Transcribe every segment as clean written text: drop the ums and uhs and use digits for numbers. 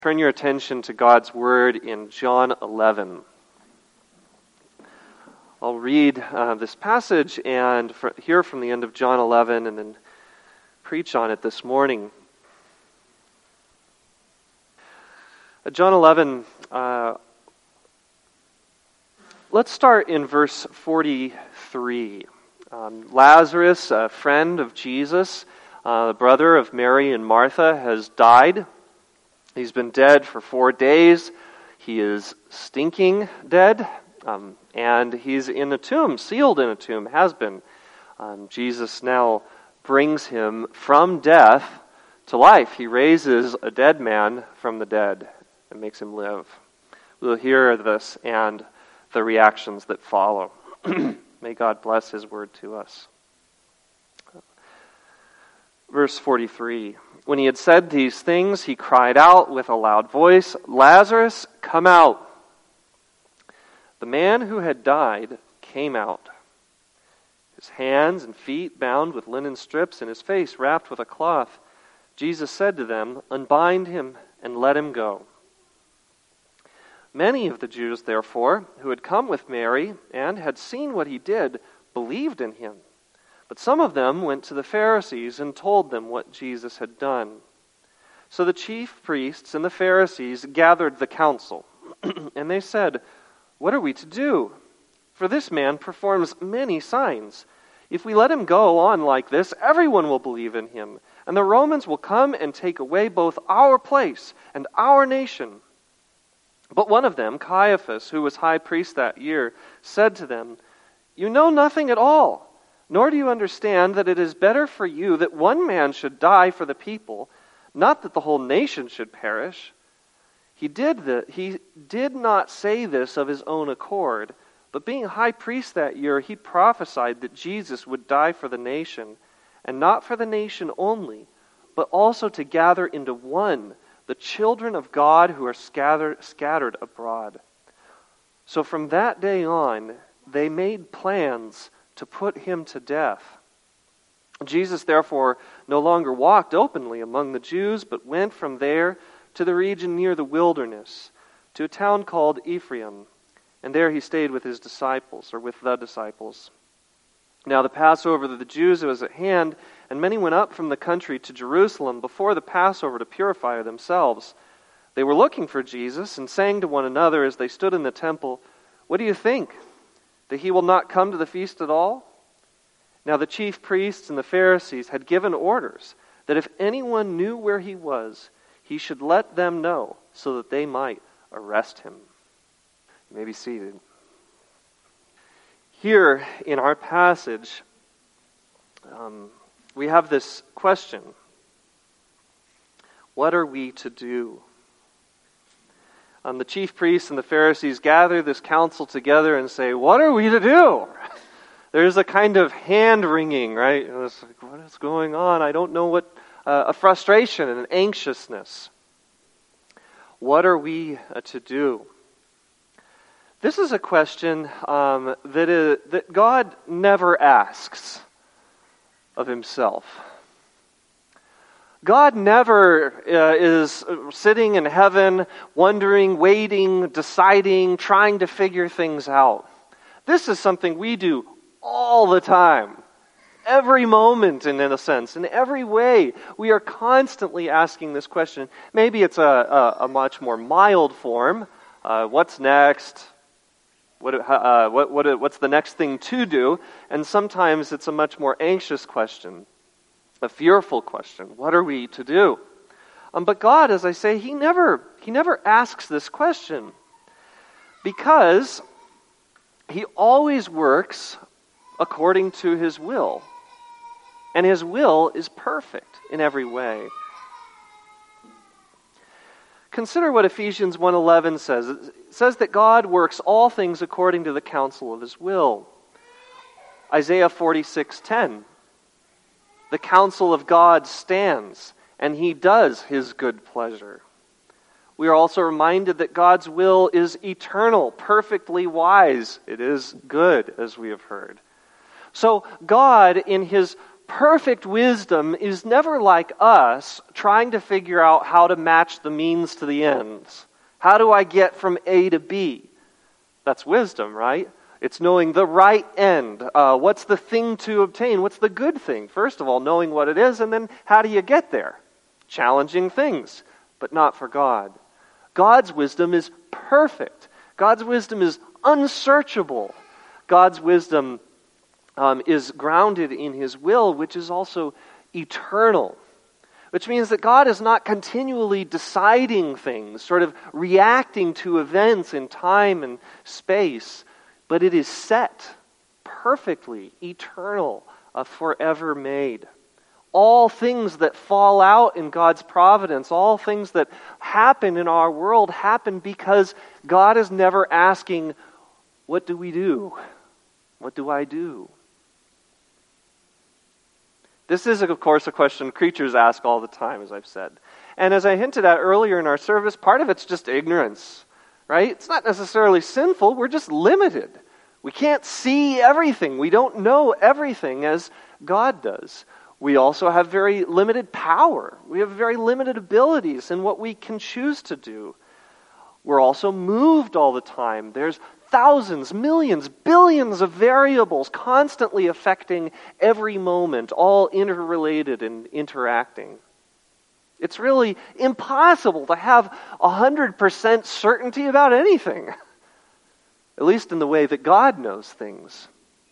Turn your attention to God's Word in John 11. I'll read this passage and hear from the end of John 11 and then preach on it this morning. John 11, let's start in verse 43. Lazarus, a friend of Jesus, the brother of Mary and Martha, has died. He's been dead for 4 days. He is stinking dead, and he's in a tomb, sealed in a tomb, has been. Jesus now brings him from death to life. He raises a dead man from the dead and makes him live. We'll hear this and the reactions that follow. May God bless His word to us. Verse 43. When he had said these things, he cried out with a loud voice, "Lazarus, come out!" The man who had died came out, his hands and feet bound with linen strips and his face wrapped with a cloth. Jesus said to them, "Unbind him and let him go." Many of the Jews, therefore, who had come with Mary and had seen what he did, believed in him. But some of them went to the Pharisees and told them what Jesus had done. So the chief priests and the Pharisees gathered the council, and they said, "What are we to do? For this man performs many signs. If we let him go on like this, everyone will believe in him, and the Romans will come and take away both our place and our nation." But one of them, Caiaphas, who was high priest that year, said to them, "You know nothing at all. Nor do you understand that it is better for you that one man should die for the people, not that the whole nation should perish." He did not say this of his own accord, but being high priest that year, he prophesied that Jesus would die for the nation, and not for the nation only, but also to gather into one the children of God who are scattered abroad. So from that day on, they made plans to put him to death. Jesus therefore no longer walked openly among the Jews, but went from there to the region near the wilderness, to a town called Ephraim, and there he stayed with his disciples, or with the disciples. Now the Passover of the Jews was at hand, and many went up from the country to Jerusalem before the Passover to purify themselves. They were looking for Jesus, and saying to one another as they stood in the temple, "What do you think? That he will not come to the feast at all?" Now the chief priests and the Pharisees had given orders that if anyone knew where he was, he should let them know, so that they might arrest him. You may be seated. Here in our passage, we have this question: what are we to do? The chief priests and the Pharisees gather this council together and say, "What are we to do?" There's a kind of hand-wringing, right? It's like, what is going on? I don't know what, a frustration and an anxiousness. What are we to do? This is a question that God never asks of himself. God never is sitting in heaven, wondering, waiting, deciding, trying to figure things out. This is something we do all the time. Every moment, in a sense, in every way, we are constantly asking this question. Maybe it's a much more mild form. What's next? What's the next thing to do? And sometimes it's a much more anxious question. A fearful question. What are we to do? But God, as I say, He never asks this question, because He always works according to His will. And His will is perfect in every way. Consider what Ephesians 1:11 says. It says that God works all things according to the counsel of His will. Isaiah 46:10. The counsel of God stands, and He does His good pleasure. We are also reminded that God's will is eternal, perfectly wise. It is good, as we have heard. So God, in His Perfect wisdom is never like us trying to figure out how to match the means to the ends. How do I get from A to B? That's wisdom, right? It's knowing the right end. What's the thing to obtain? What's the good thing? First of all, knowing what it is, and then how do you get there? Challenging things, but not for God. God's wisdom is perfect. God's wisdom is unsearchable. God's wisdom is grounded in His will, which is also eternal. Which means that God is not continually deciding things, sort of reacting to events in time and space, but it is set, perfectly, eternal, forever made. All things that fall out in God's providence, all things that happen in our world happen because God is never asking, what do we do? What do I do? This is, of course, a question creatures ask all the time, as I've said. And as I hinted at earlier in our service, part of it's just ignorance, right? It's not necessarily sinful, we're just limited. We can't see everything. We don't know everything as God does. We also have very limited power. We have very limited abilities in what we can choose to do. We're also moved all the time. There's thousands, millions, billions of variables constantly affecting every moment, all interrelated and interacting. It's really impossible to have 100% certainty about anything, at least in the way that God knows things.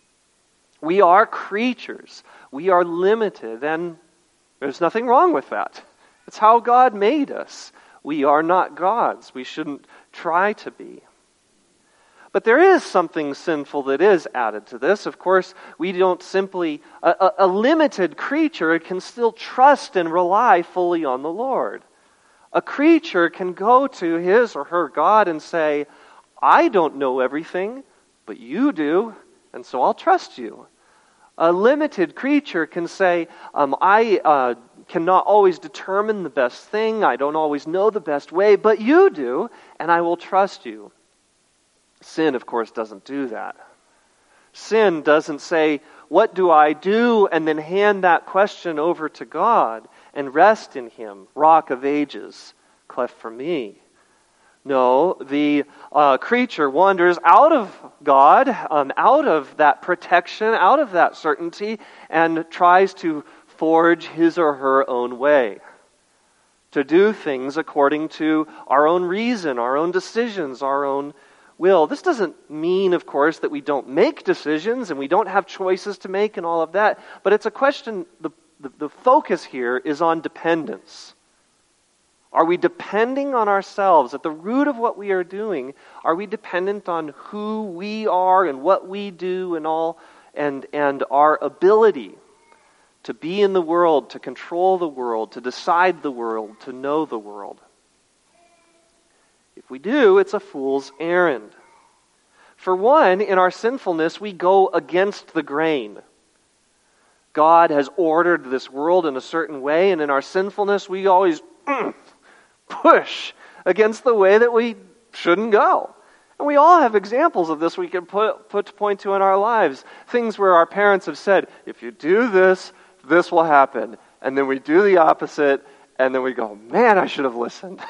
We are creatures. We are limited, and there's nothing wrong with that. It's how God made us. We are not gods. We shouldn't try to be. But there is something sinful that is added to this. Of course, we don't simply, a limited creature can still trust and rely fully on the Lord. A creature can go to his or her God and say, I don't know everything, but you do, and so I'll trust you. A limited creature can say, I cannot always determine the best thing, I don't always know the best way, but you do, and I will trust you. Sin, of course, doesn't do that. Sin doesn't say, what do I do? And then hand that question over to God and rest in Him. Rock of ages, cleft for me. No, the creature wanders out of God, out of that protection, out of that certainty, and tries to forge his or her own way. To do things according to our own reason, our own decisions, our own will. This doesn't mean, of course, that we don't make decisions and we don't have choices to make and all of that, but it's a question, the focus here is on dependence. Are we depending on ourselves? At the root of what we are doing, are we dependent on who we are and what we do and all, and our ability to be in the world, to control the world, to decide the world, to know the world? If we do, it's a fool's errand. For one, in our sinfulness, we go against the grain. God has ordered this world in a certain way, and in our sinfulness, we always push against the way that we shouldn't go. And we all have examples of this we can point to in our lives. Things where our parents have said, if you do this, this will happen. And then we do the opposite, and then we go, man, I should have listened.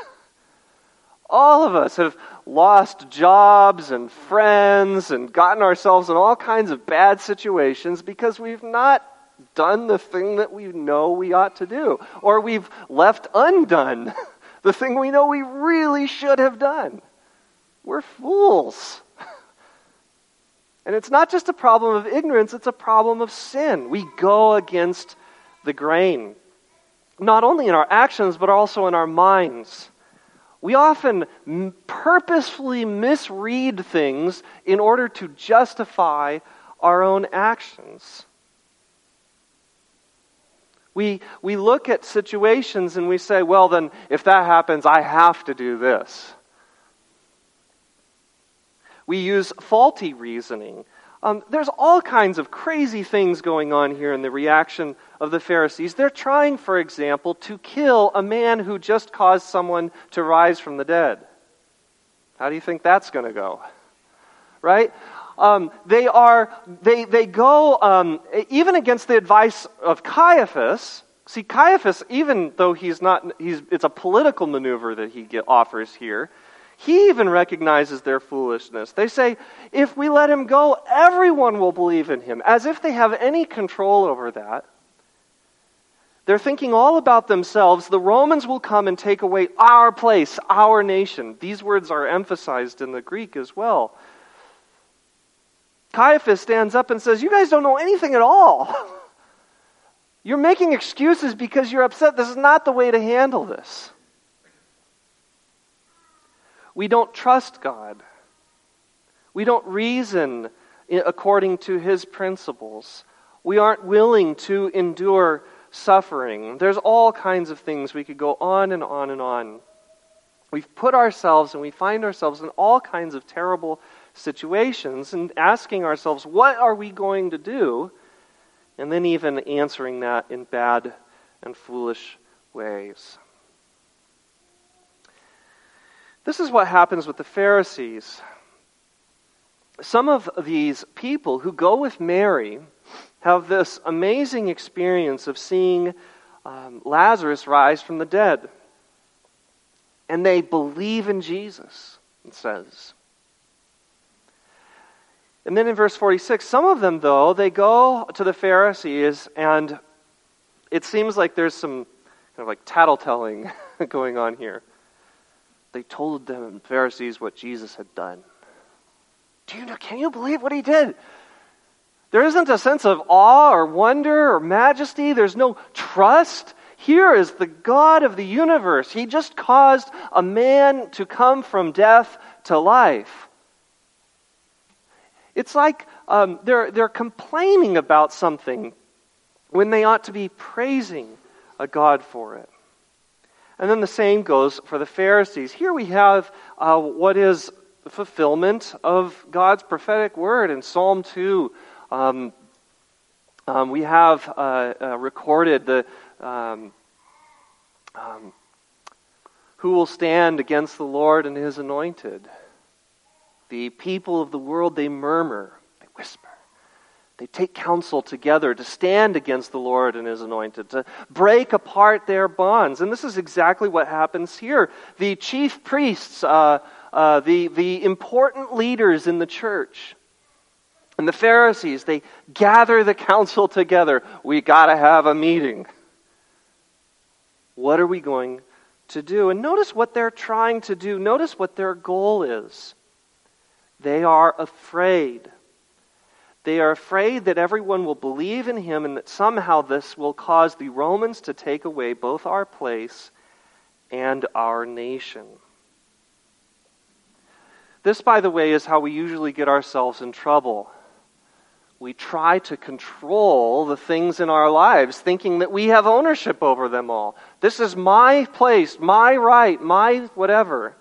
All of us have lost jobs and friends and gotten ourselves in all kinds of bad situations because we've not done the thing that we know we ought to do. Or we've left undone the thing we know we really should have done. We're fools. And it's not just a problem of ignorance, it's a problem of sin. We go against the grain. Not only in our actions, but also in our minds. We often purposefully misread things in order to justify our own actions. We look at situations and we say, well then, if that happens, I have to do this. We use faulty reasoning. There's all kinds of crazy things going on here in the reaction of the Pharisees. They're trying, for example, to kill a man who just caused someone to rise from the dead. How do you think that's going to go? Right? They go even against the advice of Caiaphas. See, Caiaphas, even though it's a political maneuver that he offers here, he even recognizes their foolishness. They say, if we let him go, everyone will believe in him, as if they have any control over that. They're thinking all about themselves. The Romans will come and take away our place, our nation. These words are emphasized in the Greek as well. Caiaphas stands up and says, you guys don't know anything at all. You're making excuses because you're upset. This is not the way to handle this. We don't trust God. We don't reason according to His principles. We aren't willing to endure suffering. There's all kinds of things. We could go on and on and on. We've put ourselves and we find ourselves in all kinds of terrible situations and asking ourselves, what are we going to do? And then even answering that in bad and foolish ways. This is what happens with the Pharisees. Some of these people who go with Mary have this amazing experience of seeing Lazarus rise from the dead. And they believe in Jesus, it says. And then in verse 46, some of them, though, they go to the Pharisees, and it seems like there's some kind of like tattletelling going on here. They told them, Pharisees, what Jesus had done. Can you believe what he did? There isn't a sense of awe or wonder or majesty. There's no trust. Here is the God of the universe. He just caused a man to come from death to life. It's like they're complaining about something when they ought to be praising a God for it. And then the same goes for the Pharisees. Here we have what is the fulfillment of God's prophetic word in Psalm 2. We have recorded the who will stand against the Lord and His anointed. The people of the world, they murmur, they whisper. They take counsel together to stand against the Lord and His anointed, to break apart their bonds. And this is exactly what happens here. The chief priests, the important leaders in the church, and the Pharisees, they gather the council together. We got to have a meeting. What are we going to do? And notice what they're trying to do. Notice what their goal is. They are afraid. They are afraid that everyone will believe in Him and that somehow this will cause the Romans to take away both our place and our nation. This, by the way, is how we usually get ourselves in trouble. We try to control the things in our lives, thinking that we have ownership over them all. This is my place, my right, my whatever.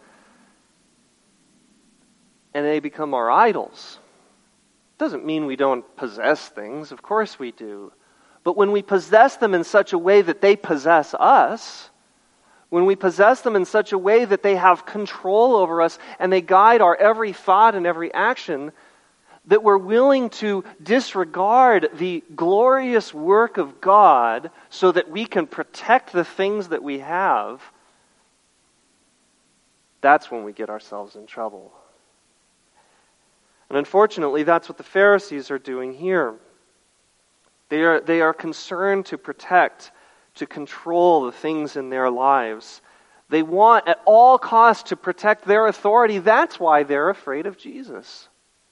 And they become our idols. Doesn't mean we don't possess things. Of course we do. But when we possess them in such a way that they possess us, when we possess them in such a way that they have control over us and they guide our every thought and every action, that we're willing to disregard the glorious work of God so that we can protect the things that we have, that's when we get ourselves in trouble. And unfortunately, that's what the Pharisees are doing here. They are concerned to protect, to control the things in their lives. They want at all costs to protect their authority. That's why they're afraid of Jesus.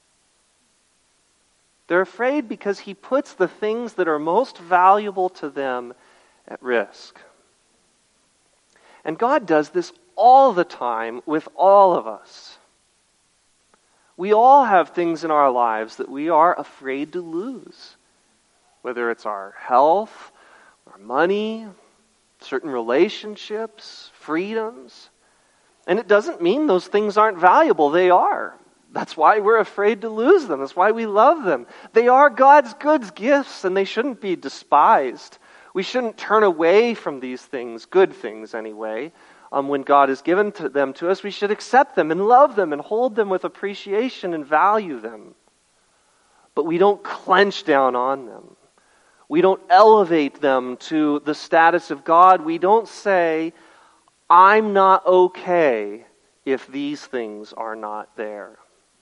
They're afraid because He puts the things that are most valuable to them at risk. And God does this all the time with all of us. We all have things in our lives that we are afraid to lose. Whether it's our health, our money, certain relationships, freedoms. And it doesn't mean those things aren't valuable. They are. That's why we're afraid to lose them. That's why we love them. They are God's good gifts, and they shouldn't be despised. We shouldn't turn away from these things, good things anyway. When God has given them to us, we should accept them and love them and hold them with appreciation and value them. but we don't clench down on them. We don't elevate them to the status of God. We don't say, I'm not okay if these things are not there.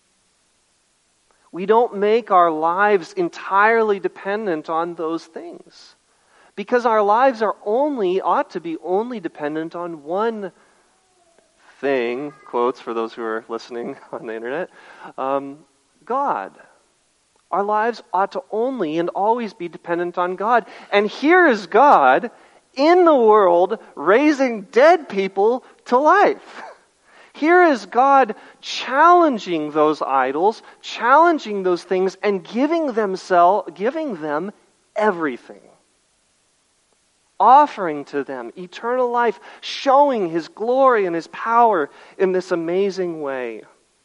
We don't make our lives entirely dependent on those things. Because our lives ought to be only dependent on one thing, quotes for those who are listening on the internet, God. Our lives ought to only and always be dependent on God. And here is God in the world raising dead people to life. Here is God challenging those idols, challenging those things, and giving them everything. Offering to them eternal life, showing His glory and His power in this amazing way.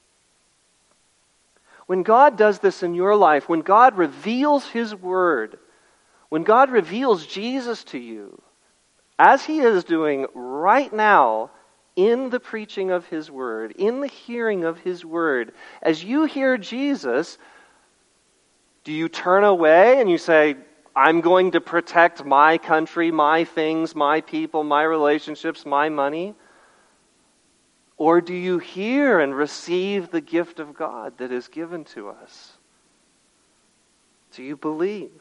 When God does this in your life, when God reveals His Word, when God reveals Jesus to you, as He is doing right now in the preaching of His Word, in the hearing of His Word, as you hear Jesus, do you turn away and you say, I'm going to protect my country, my things, my people, my relationships, my money? Or do you hear and receive the gift of God that is given to us? Do you believe?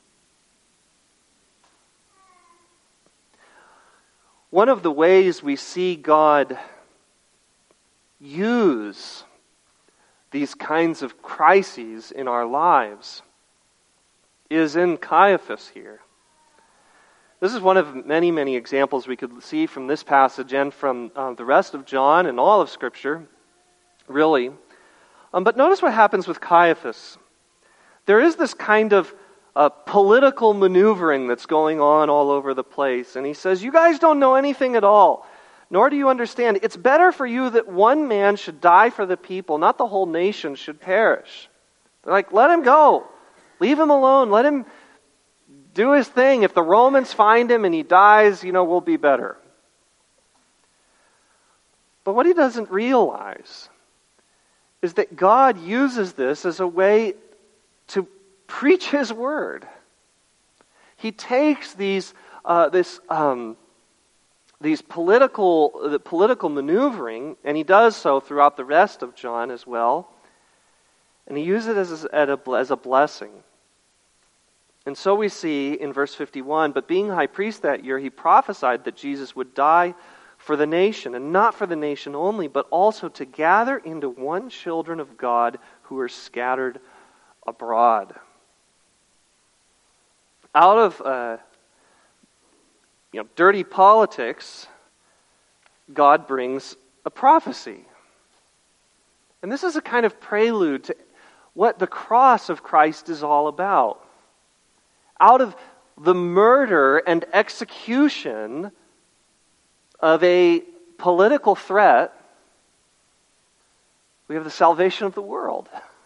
One of the ways we see God use these kinds of crises in our lives is in Caiaphas here. This is one of many, many examples we could see from this passage and from the rest of John and all of Scripture, really. But notice what happens with Caiaphas. There is this kind of political maneuvering that's going on all over the place. And he says, you guys don't know anything at all, nor do you understand. It's better for you that one man should die for the people, not the whole nation should perish. They're like, let him go. Leave him alone. Let him do his thing. If the Romans find him and he dies, we'll be better. But what he doesn't realize is that God uses this as a way to preach His Word. He takes these political maneuvering, and he does so throughout the rest of John as well, and he uses it as a blessing. And so we see in verse 51, but being high priest that year, he prophesied that Jesus would die for the nation, and not for the nation only, but also to gather into one children of God who are scattered abroad. Out of dirty politics, God brings a prophecy. And this is a kind of prelude to what the cross of Christ is all about. Out of the murder and execution of a political threat, we have the salvation of the world.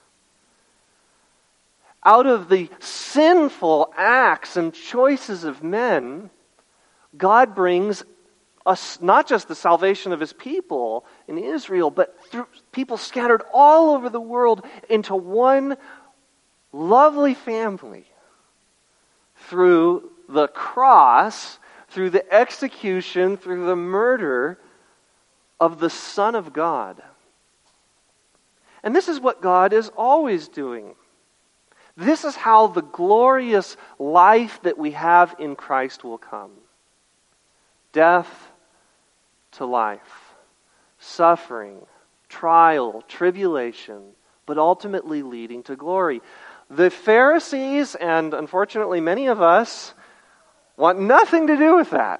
Out of the sinful acts and choices of men, God brings us not just the salvation of His people in Israel, but through people scattered all over the world into one lovely family through the cross, through the execution, through the murder of the Son of God. And this is what God is always doing. This is how the glorious life that we have in Christ will come. Death to life, suffering, trial, tribulation, but ultimately leading to glory. The Pharisees, and unfortunately many of us, want nothing to do with that.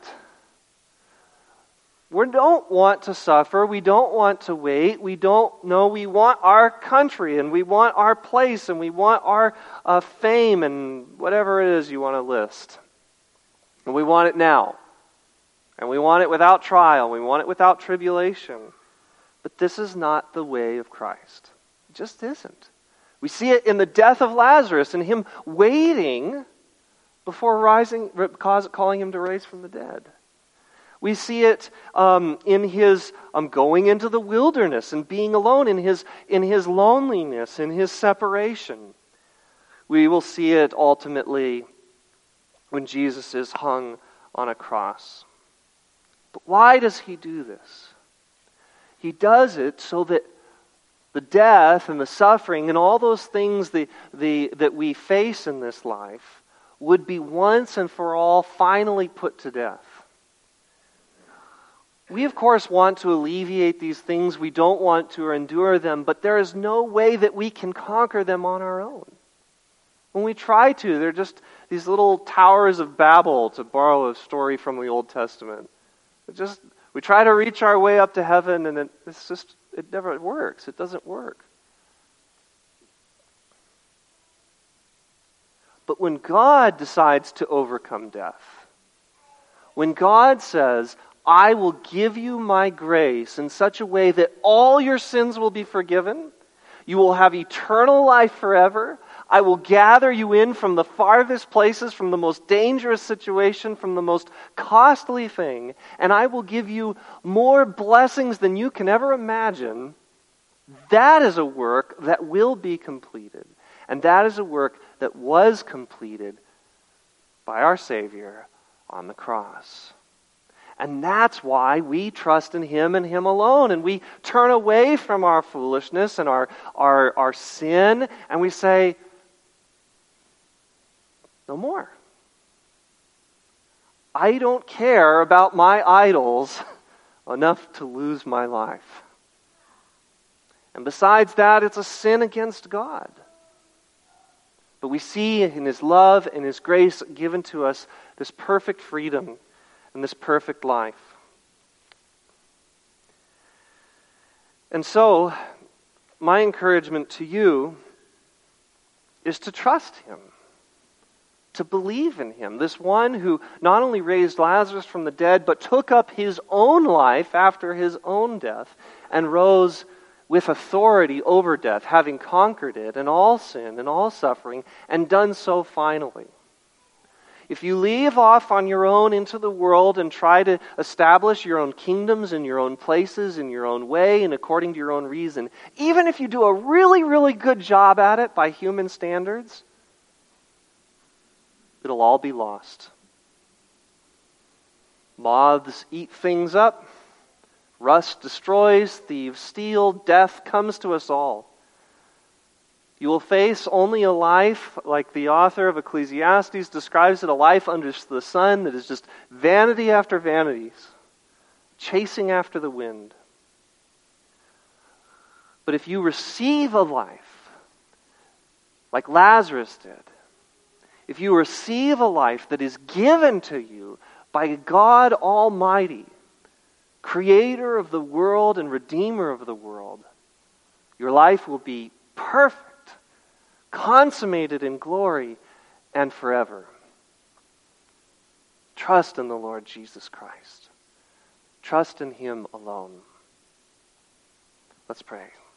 We don't want to suffer. We don't want to wait. We want our country, and we want our place, and we want our fame, and whatever it is you want to list. And we want it now. And we want it without trial. We want it without tribulation. But this is not the way of Christ. It just isn't. We see it in the death of Lazarus and Him waiting before calling him to rise from the dead. We see it in His going into the wilderness and being alone, in his loneliness, in His separation. We will see it ultimately when Jesus is hung on a cross. But why does he do this? He does it so that the death and the suffering and all those things that we face in this life would be once and for all finally put to death. We, of course, want to alleviate these things. We don't want to endure them, but there is no way that we can conquer them on our own. When we try to, they're just these little towers of Babel, to borrow a story from the Old Testament. We try to reach our way up to heaven, and it never works. It doesn't work. But when God decides to overcome death, when God says, I will give you my grace in such a way that all your sins will be forgiven, you will have eternal life forever, I will gather you in from the farthest places, from the most dangerous situation, from the most costly thing, and I will give you more blessings than you can ever imagine. That is a work that will be completed. And that is a work that was completed by our Savior on the cross. And that's why we trust in Him and Him alone. And we turn away from our foolishness and our sin, and we say, no more. I don't care about my idols enough to lose my life. And besides that, it's a sin against God. But we see in His love and His grace given to us this perfect freedom and this perfect life. And so, my encouragement to you is to trust Him, to believe in Him, this one who not only raised Lazarus from the dead, but took up His own life after His own death and rose with authority over death, having conquered it and all sin and all suffering, and done so finally. If you leave off on your own into the world and try to establish your own kingdoms in your own places, in your own way, and according to your own reason, even if you do a really, really good job at it by human standards, it'll all be lost. Moths eat things up, rust destroys, thieves steal, death comes to us all. You will face only a life, like the author of Ecclesiastes describes it, a life under the sun that is just vanity after vanities, chasing after the wind. But if you receive a life, like Lazarus did, if you receive a life that is given to you by God Almighty, Creator of the world and Redeemer of the world, your life will be perfect, consummated in glory and forever. Trust in the Lord Jesus Christ. Trust in Him alone. Let's pray.